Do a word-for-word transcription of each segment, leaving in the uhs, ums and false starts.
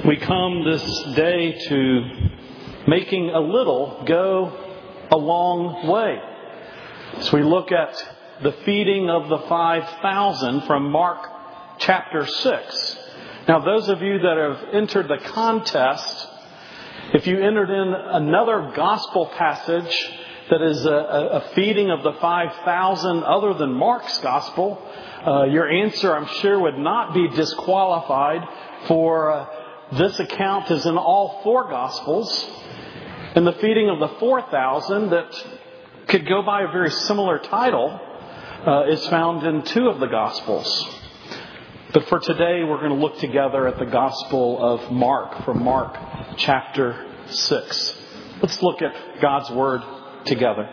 We come this day to making a little go a long way. As we look at the feeding of the five thousand from Mark chapter six. Now, those of you that have entered the contest, if you entered in another gospel passage that is a, a feeding of the five thousand other than Mark's gospel, uh, your answer, I'm sure, would not be disqualified, for uh, this account is in all four gospels. And the feeding of the four thousand, that could go by a very similar title, uh, is found in two of the gospels. But for today, we're going to look together at the Gospel of Mark, from Mark chapter six. Let's look at God's Word together.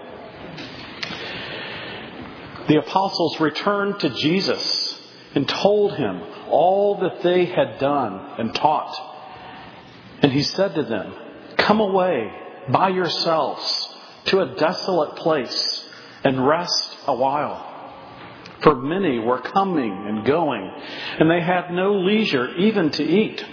The apostles returned to Jesus and told him all that they had done and taught. And he said to them, "Come away by yourselves to a desolate place and rest a while." For many were coming and going, and they had no leisure even to eat.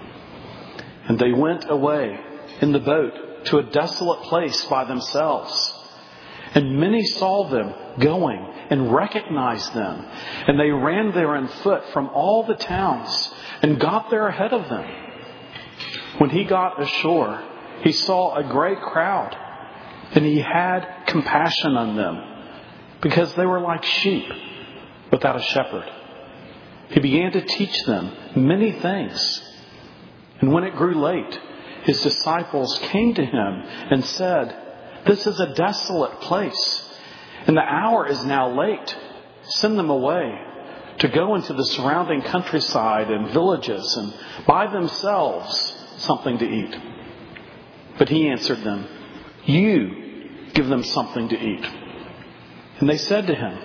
And they went away in the boat to a desolate place by themselves. And many saw them going and recognized them. And they ran there on foot from all the towns and got there ahead of them. When he got ashore, he saw a great crowd, and he had compassion on them, because they were like sheep without a shepherd. He began to teach them many things. And when it grew late, his disciples came to him and said, "This is a desolate place, and the hour is now late. Send them away to go into the surrounding countryside and villages and buy themselves something to eat." But he answered them, "You give them something to eat." And they said to him,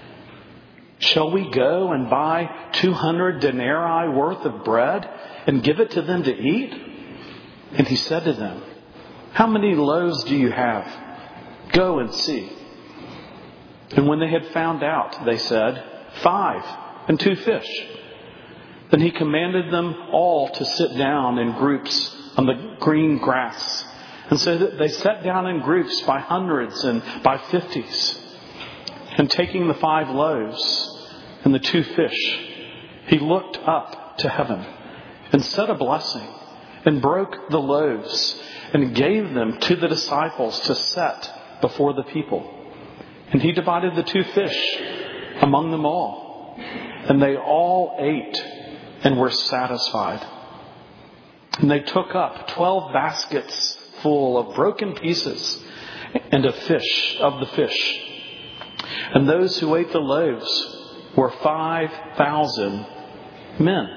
"Shall we go and buy two hundred denarii worth of bread and give it to them to eat?" And he said to them, "How many loaves do you have? Go and see." And when they had found out, they said, "Five and two fish." Then he commanded them all to sit down in groups on the green grass. And so that they sat down in groups by hundreds and by fifties. And taking the five loaves and the two fish, he looked up to heaven and said a blessing, and broke the loaves and gave them to the disciples to set before the people. And he divided the two fish among them all. And they all ate and were satisfied. And they took up twelve baskets full of broken pieces and of fish, of the fish. And those who ate the loaves were five thousand men.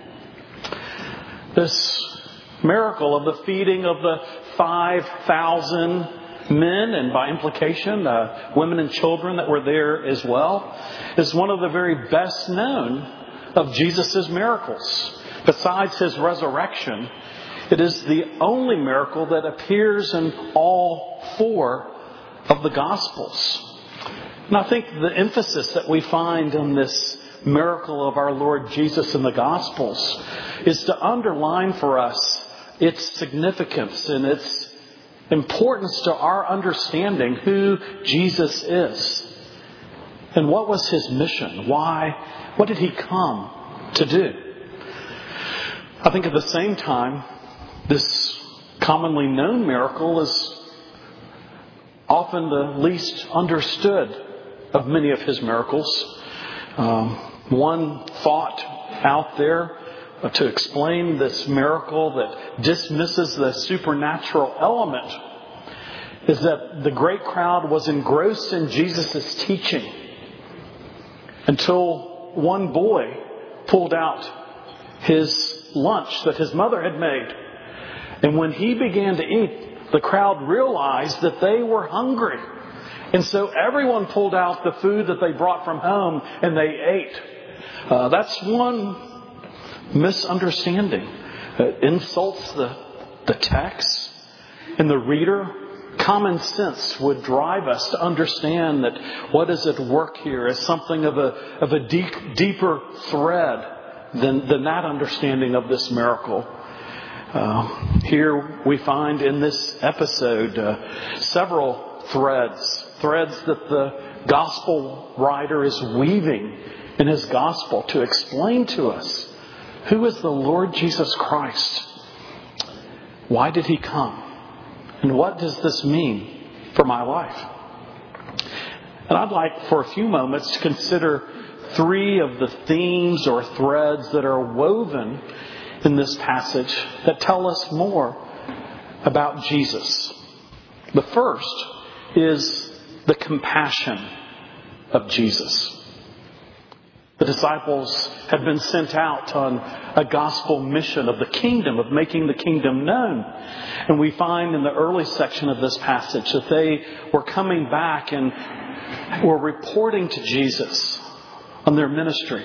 This miracle of the feeding of the five thousand men, and by implication, uh, women and children that were there as well, is one of the very best known of Jesus' miracles. Besides his resurrection, it is the only miracle that appears in all four of the Gospels. And I think the emphasis that we find on this miracle of our Lord Jesus in the Gospels is to underline for us its significance and its importance to our understanding who Jesus is. And what was his mission? Why? What did he come to do? I think at the same time, this commonly known miracle is often the least understood of many of his miracles. Um, one thought out there to explain this miracle that dismisses the supernatural element is that the great crowd was engrossed in Jesus' teaching until one boy pulled out his lunch that his mother had made. And when he began to eat, the crowd realized that they were hungry. And so everyone pulled out the food that they brought from home and they ate. Uh, that's one misunderstanding. It insults the, the text and the reader. Common sense would drive us to understand that what is at work here is something of a of a deep, deeper thread than, than that understanding of this miracle. Uh, here we find in this episode uh, several threads, threads that the gospel writer is weaving in his gospel to explain to us who is the Lord Jesus Christ. Why did he come? And what does this mean for my life? And I'd like for a few moments to consider three of the themes or threads that are woven in this passage that tell us more about Jesus. The first is the compassion of Jesus. The disciples had been sent out on a gospel mission of the kingdom, of making the kingdom known. And we find in the early section of this passage that they were coming back and were reporting to Jesus on their ministry.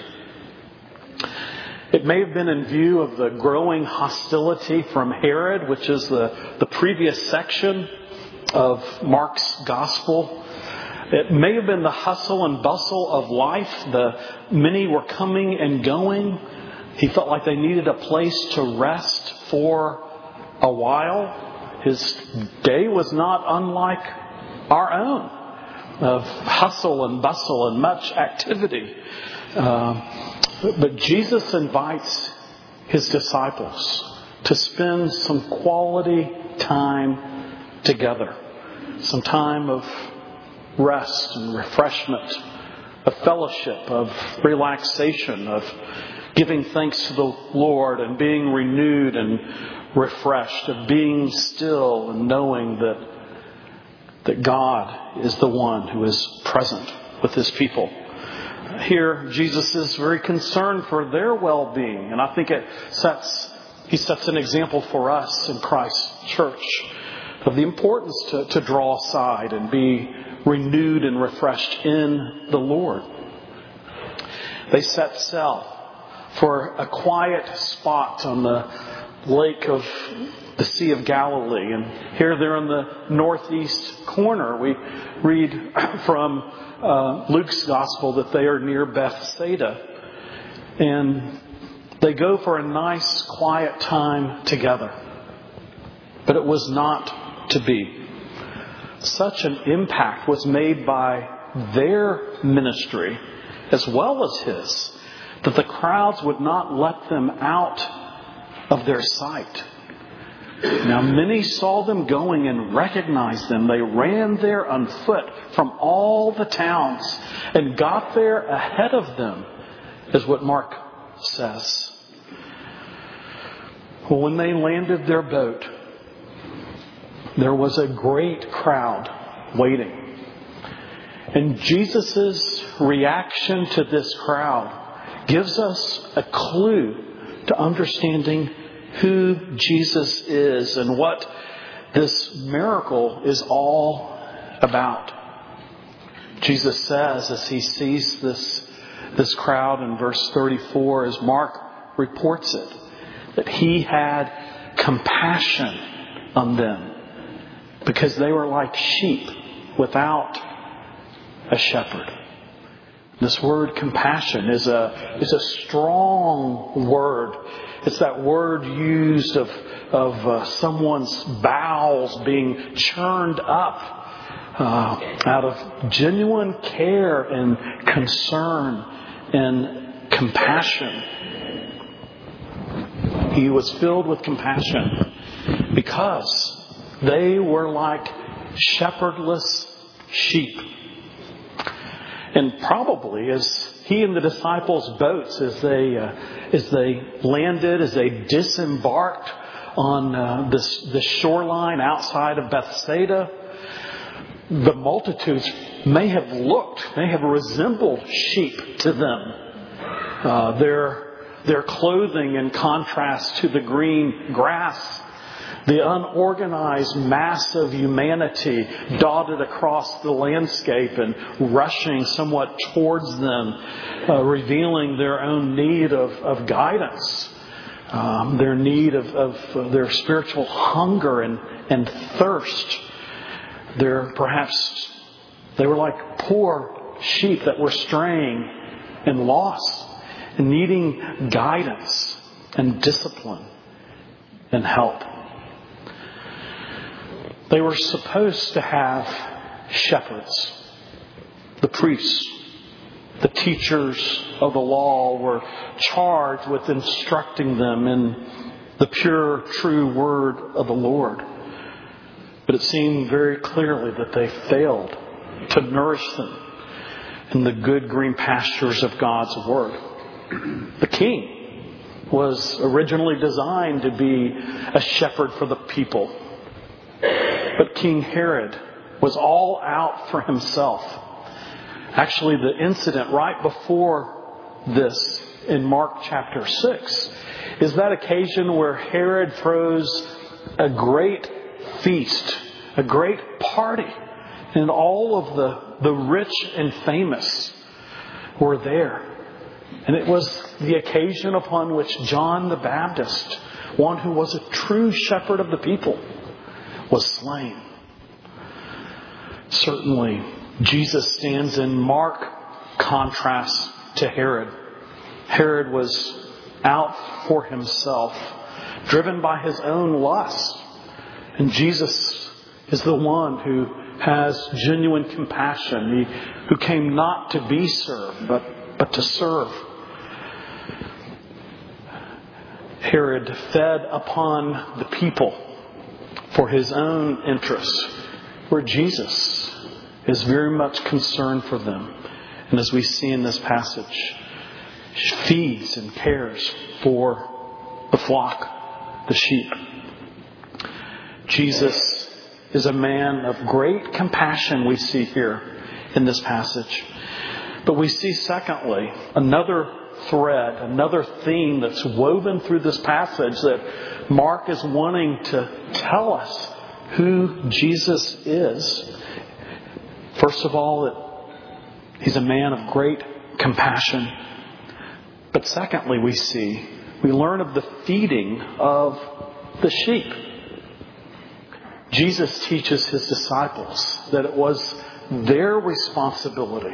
It may have been in view of the growing hostility from Herod, which is the, the previous section of Mark's gospel. It may have been the hustle and bustle of life. The many were coming and going. He felt like they needed a place to rest for a while. His day was not unlike our own, of hustle and bustle and much activity. Uh, but Jesus invites his disciples to spend some quality time together. Some time of rest and refreshment, of fellowship, of relaxation, of giving thanks to the Lord and being renewed and refreshed, of being still and knowing that that God is the one who is present with his people. Here, Jesus is very concerned for their well-being, and I think it sets he sets an example for us in Christ's church of the importance to, to draw aside and be renewed and refreshed in the Lord. They set sail for a quiet spot on the lake of the Sea of Galilee. And here they're in the northeast corner. We read from uh, Luke's gospel that they are near Bethsaida. And they go for a nice quiet time together. But it was not to be. Such an impact was made by their ministry as well as his that the crowds would not let them out of their sight. Now many saw them going and recognized them. They ran there on foot from all the towns and got there ahead of them, is what Mark says. Well, when they landed their boat, there was a great crowd waiting. And Jesus' reaction to this crowd gives us a clue to understanding who Jesus is and what this miracle is all about. Jesus says, as he sees this, this crowd in verse thirty-four, as Mark reports it, that he had compassion on them because they were like sheep without a shepherd. This word compassion is a is a strong word. It's that word used of of uh, someone's bowels being churned up uh, out of genuine care and concern and compassion. He was filled with compassion because they were like shepherdless sheep. And probably as he and the disciples' boats, as they uh, as they landed, as they disembarked on uh, this the shoreline outside of Bethsaida, the multitudes may have looked, may have resembled sheep to them. Uh, their their clothing in contrast to the green grass. The unorganized mass of humanity dotted across the landscape and rushing somewhat towards them, uh, revealing their own need of, of guidance, um, their need of, of uh, their spiritual hunger and, and thirst. They're perhaps, they were like poor sheep that were straying and lost and needing guidance and discipline. and help. They were supposed to have shepherds. The priests, the teachers of the law were charged with instructing them in the pure, true word of the Lord. But it seemed very clearly that they failed to nourish them in the good green pastures of God's word. The king was originally designed to be a shepherd for the people. But King Herod was all out for himself. Actually, the incident right before this in Mark chapter six is that occasion where Herod throws a great feast, a great party, and all of the, the rich and famous were there. And it was the occasion upon which John the Baptist, one who was a true shepherd of the people, was slain. Certainly, Jesus stands in marked contrast to Herod. Herod was out for himself, driven by his own lust. And Jesus is the one who has genuine compassion, he, who came not to be served, but, but to serve. Herod fed upon the people for his own interests, where Jesus is very much concerned for them. And as we see in this passage, feeds and cares for the flock, the sheep. Jesus is a man of great compassion, we see here in this passage. But we see, secondly, another thread, another theme that's woven through this passage that Mark is wanting to tell us who Jesus is. First of all, that he's a man of great compassion. But secondly, we see, we learn of the feeding of the sheep. Jesus teaches his disciples that it was their responsibility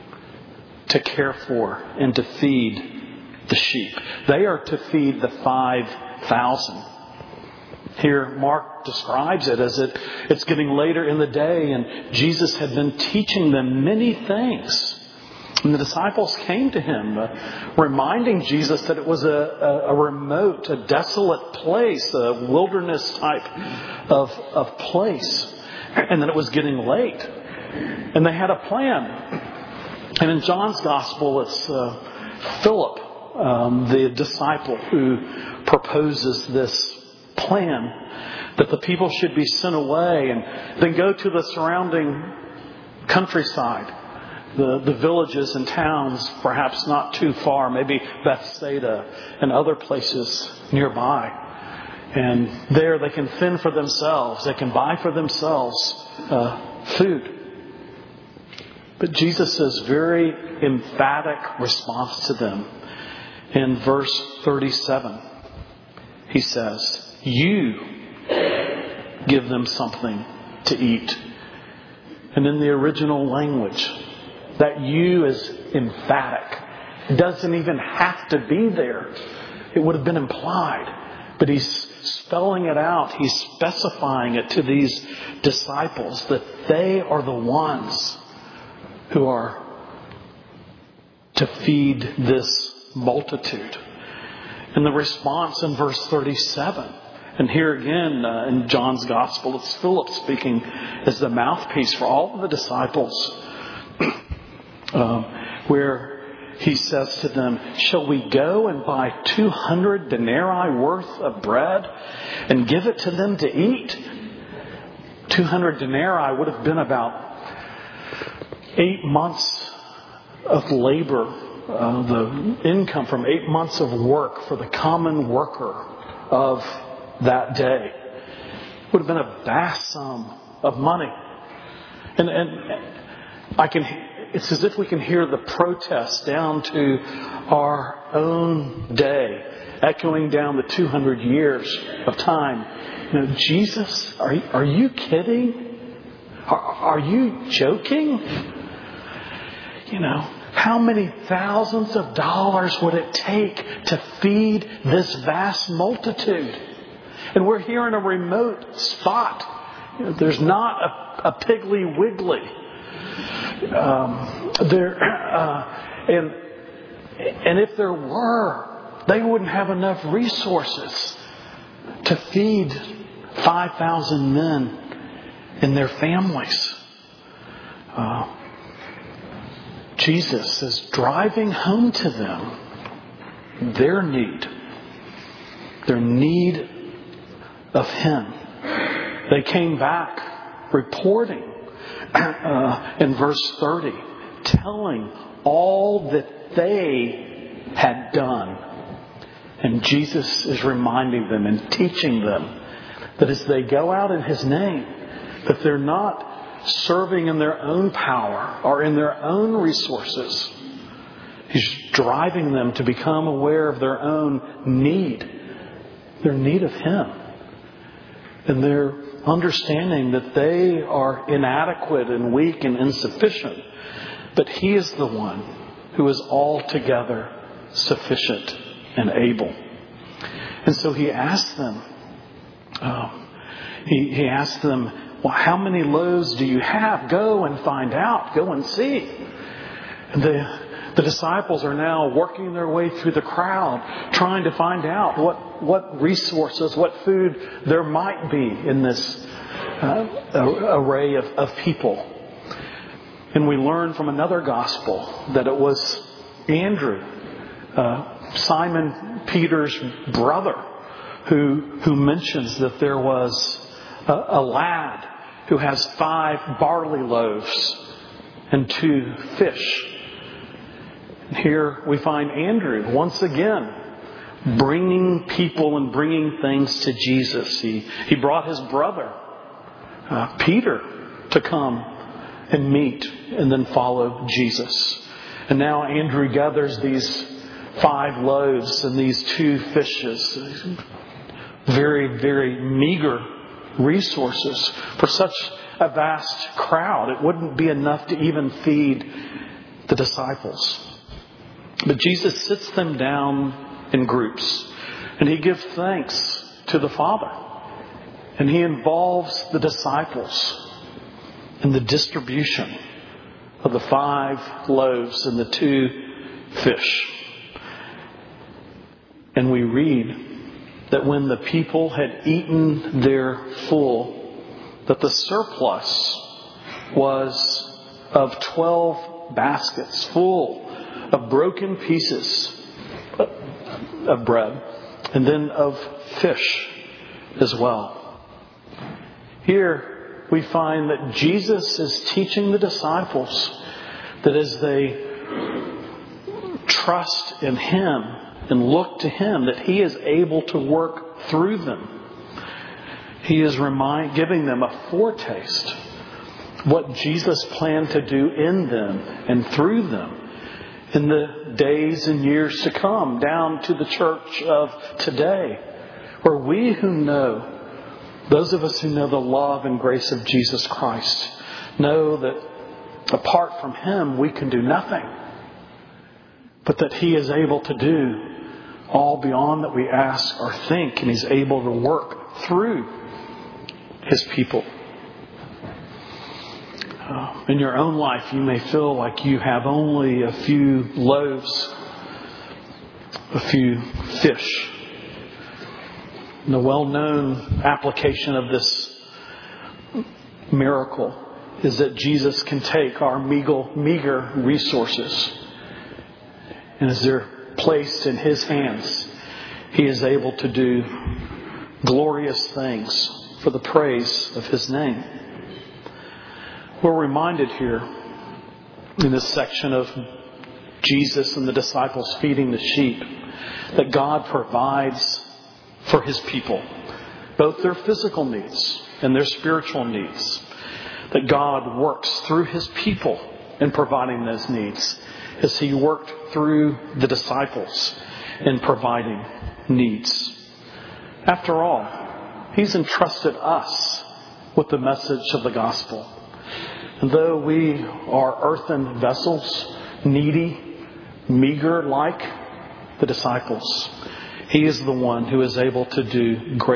to care for and to feed the sheep. They are to feed the five thousand. Here, Mark describes it as it, it's getting later in the day, and Jesus had been teaching them many things. And the disciples came to him, uh, reminding Jesus that it was a, a, a remote, a desolate place, a wilderness type of, of place, and that it was getting late. And they had a plan. And in John's Gospel, it's uh, Philip, um, the disciple, who proposes this plan that the people should be sent away and then go to the surrounding countryside, the, the villages and towns, perhaps not too far, maybe Bethsaida and other places nearby. And there they can fend for themselves. They can buy for themselves uh, food. But Jesus' very emphatic response to them in verse thirty-seven, he says, "You give them something to eat." And in the original language, that "you" is emphatic. It doesn't even have to be there. It would have been implied. But he's spelling it out. He's specifying it to these disciples that they are the ones who are to feed this multitude. And the response in verse thirty-seven, and here again uh, in John's Gospel, it's Philip speaking as the mouthpiece for all of the disciples, um, where he says to them, "Shall we go and buy two hundred denarii worth of bread and give it to them to eat?" two hundred denarii would have been about eight months of labor, uh, the income from eight months of work for the common worker of that day. It would have been a vast sum of money. And, and I can, it's as if we can hear the protest down to our own day, echoing down the two hundred years of time. You know, Jesus, are, are you kidding? Are, are you joking? You know, how many thousands of dollars would it take to feed this vast multitude? And we're here in a remote spot. You know, there's not a, a Piggly Wiggly. Um, there, uh, and and if there were, they wouldn't have enough resources to feed five thousand men and their families. Uh, Jesus is driving home to them their need, their need of Him. They came back reporting uh, in verse thirty, telling all that they had done. And Jesus is reminding them and teaching them that as they go out in His name, that they're not serving in their own power or in their own resources. He's driving them to become aware of their own need, their need of Him. And their understanding that they are inadequate and weak and insufficient, but He is the one who is altogether sufficient and able. And so He asked them, um, he, he asked them, well, how many loaves do you have? Go and find out. Go and see. And the, the disciples are now working their way through the crowd, trying to find out what, what resources, what food there might be in this uh, array of, of people. And we learn from another gospel that it was Andrew, uh, Simon Peter's brother, who, who mentions that there was a, a lad who has five barley loaves and two fish. And here we find Andrew once again bringing people and bringing things to Jesus. He, he brought his brother, uh, Peter, to come and meet and then follow Jesus. And now Andrew gathers these five loaves and these two fishes. Very, very meager resources for such a vast crowd. It wouldn't be enough to even feed the disciples. But Jesus sits them down in groups and He gives thanks to the Father. And He involves the disciples in the distribution of the five loaves and the two fish. And we read that when the people had eaten their full, that the surplus was of twelve baskets full of broken pieces of bread and then of fish as well. Here we find that Jesus is teaching the disciples that as they trust in Him and look to Him, that He is able to work through them. He is remind, giving them a foretaste of what Jesus planned to do in them and through them in the days and years to come, down to the church of today, where we who know, those of us who know the love and grace of Jesus Christ, know that apart from Him we can do nothing, but that He is able to do all beyond that we ask or think, and He's able to work through His people. Uh, in your own life, you may feel like you have only a few loaves, a few fish. And the well-known application of this miracle is that Jesus can take our meager, meager resources, and as they're placed in His hands, He is able to do glorious things for the praise of His name. We're reminded here in this section of Jesus and the disciples feeding the sheep that God provides for His people, both their physical needs and their spiritual needs. That God works through His people in providing those needs, as He worked through the disciples in providing needs. After all, He's entrusted us with the message of the gospel. And though we are earthen vessels, needy, meager like the disciples, He is the one who is able to do great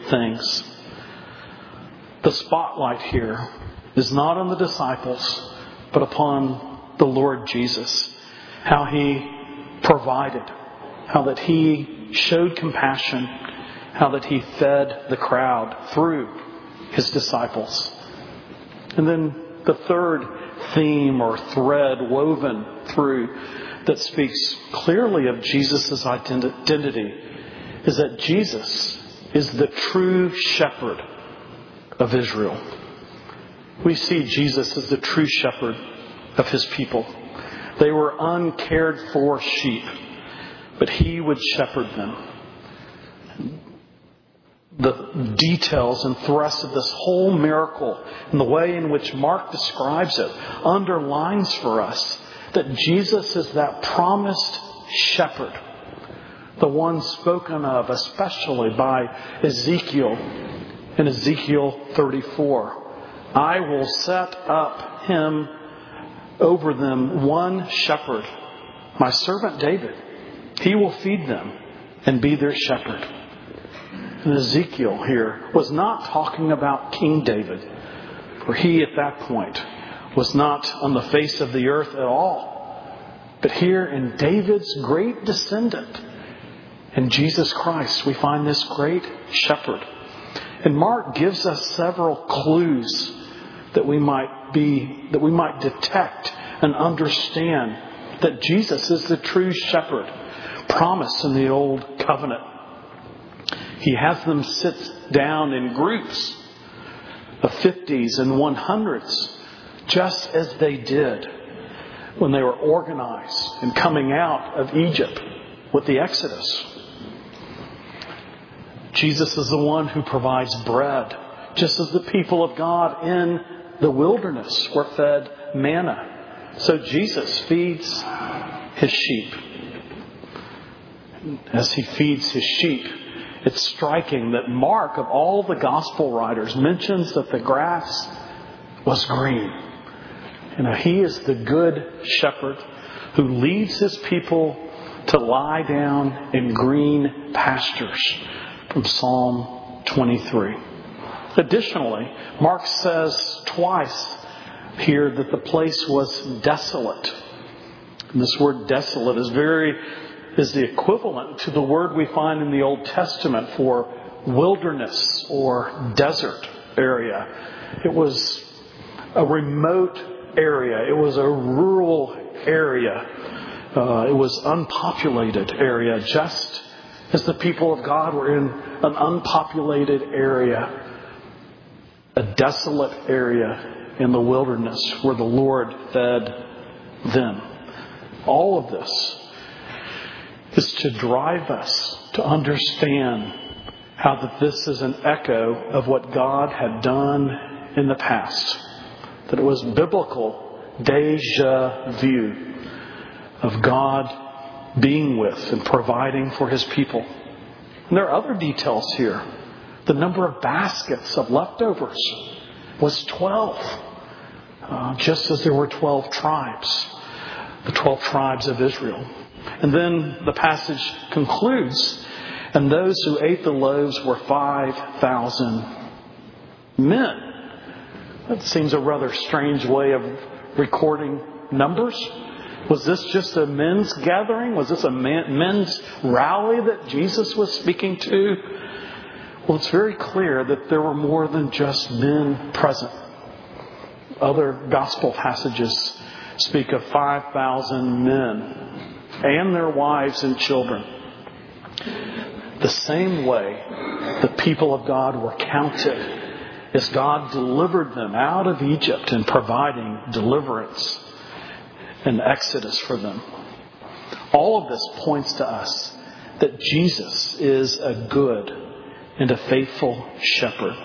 things. The spotlight here is not on the disciples, but upon the Lord Jesus. How He provided, how that He showed compassion, how that He fed the crowd through His disciples. And then the third theme or thread woven through that speaks clearly of Jesus' identity is that Jesus is the true shepherd of Israel. We see Jesus as the true shepherd of His people. They were uncared for sheep, but He would shepherd them. The details and thrust of this whole miracle and the way in which Mark describes it underlines for us that Jesus is that promised shepherd, the one spoken of especially by Ezekiel in Ezekiel thirty-four. I will set up him over them one shepherd, my servant David. He will feed them and be their shepherd. And Ezekiel here was not talking about King David, for he at that point was not on the face of the earth at all. But here in David's great descendant, in Jesus Christ, we find this great shepherd. And Mark gives us several clues that we might be, that we might detect and understand that Jesus is the true shepherd promised in the Old Covenant. He has them sit down in groups of fifties and one hundreds, just as they did when they were organized and coming out of Egypt with the Exodus. Jesus is the one who provides bread, just as the people of God in the wilderness were fed manna. So Jesus feeds His sheep. As He feeds His sheep, it's striking that Mark, of all the gospel writers, mentions that the grass was green. You know, He is the good shepherd who leads His people to lie down in green pastures, from Psalm twenty-three. Additionally, Mark says twice here that the place was desolate. And this word desolate is very is the equivalent to the word we find in the Old Testament for wilderness or desert area. It was a remote area. It was a rural area. Uh, it was unpopulated area, just as the people of God were in an unpopulated area, a desolate area in the wilderness where the Lord fed them. All of this is to drive us to understand how that this is an echo of what God had done in the past. That it was biblical deja vu of God being with and providing for His people. And there are other details here. The number of baskets of leftovers was twelve. Uh, just as there were twelve tribes. The twelve tribes of Israel. And then the passage concludes, and those who ate the loaves were five thousand men. That seems a rather strange way of recording numbers. Was this just a men's gathering? Was this a man, men's rally that Jesus was speaking to? Well, it's very clear that there were more than just men present. Other gospel passages speak of five thousand men and their wives and children. The same way the people of God were counted as God delivered them out of Egypt and providing deliverance and exodus for them. All of this points to us that Jesus is a good and a faithful shepherd.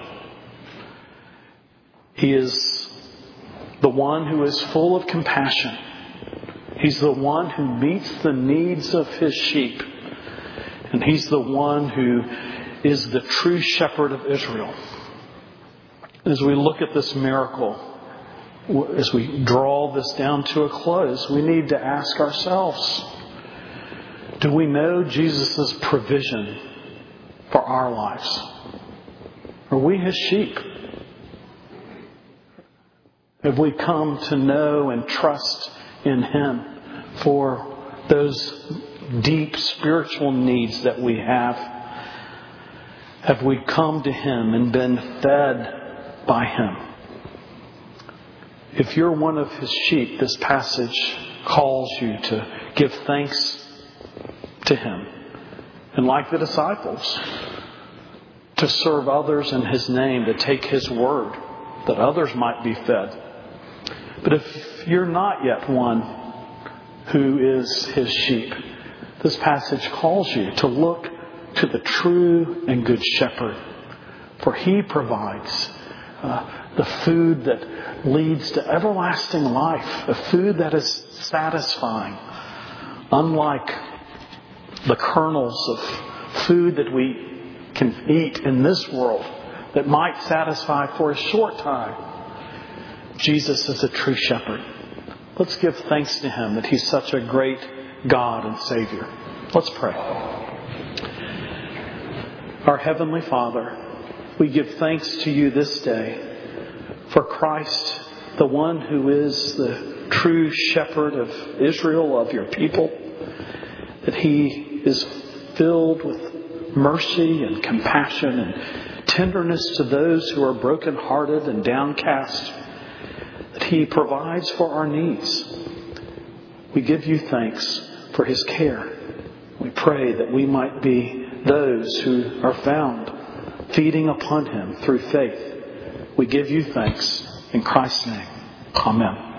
He is the one who is full of compassion. He's the one who meets the needs of His sheep. And He's the one who is the true shepherd of Israel. As we look at this miracle, as we draw this down to a close, we need to ask ourselves, do we know Jesus' provision for our lives? Are we His sheep? Have we come to know and trust in Him for those deep spiritual needs that we have? Have we come to Him and been fed by Him? If you're one of His sheep, this passage calls you to give thanks to Him. And like the disciples, to serve others in His name, to take His word, that others might be fed. But if you're not yet one who is His sheep, this passage calls you to look to the true and good shepherd. For He provides uh, the food that leads to everlasting life, a food that is satisfying, unlike the kernels of food that we can eat in this world that might satisfy for a short time. Jesus is a true shepherd. Let's give thanks to Him that He's such a great God and Savior. Let's pray. Our Heavenly Father, we give thanks to You this day for Christ, the one who is the true shepherd of Israel, of Your people, that He is filled with mercy and compassion and tenderness to those who are brokenhearted and downcast, that He provides for our needs. We give You thanks for His care. We pray that we might be those who are found feeding upon Him through faith. We give You thanks in Christ's name. Amen.